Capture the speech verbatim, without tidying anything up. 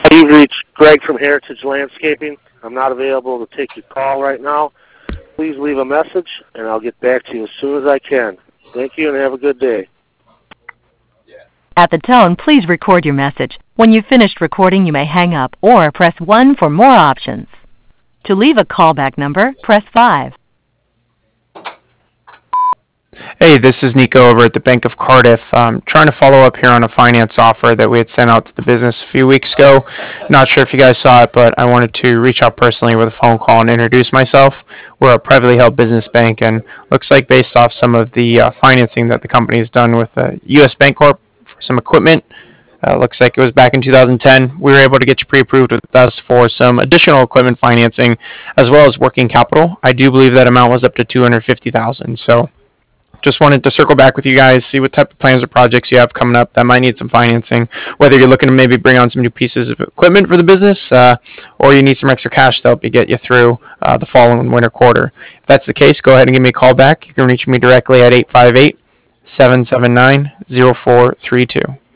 You've reached Greg from Heritage Landscaping. I'm not available to take your call right now. Please leave a message, and I'll get back to you as soon as I can. Thank you, and have a good day. At the tone, please record your message. When you've finished recording, you may hang up or press one for more options. To leave a callback number, press five. Hey, this is Nico over at the Bank of Cardiff. Um, trying to follow up here on a finance offer that we had sent out to the business a few weeks ago. Not sure if you guys saw it, but I wanted to reach out personally with a phone call and introduce myself. We're a privately held business bank, and looks like based off some of the uh, financing that the company has done with uh, U S Bancorp for some equipment, uh, looks like it was back in two thousand ten. We were able to get you pre-approved with us for some additional equipment financing as well as working capital. I do believe that amount was up to two hundred fifty thousand dollars. So just wanted to circle back with you guys, see what type of plans or projects you have coming up that might need some financing, whether you're looking to maybe bring on some new pieces of equipment for the business, uh, or you need some extra cash to help you get you through uh, the fall and winter quarter. If that's the case, go ahead and give me a call back. You can reach me directly at eight five eight, seven seven nine, zero four three two.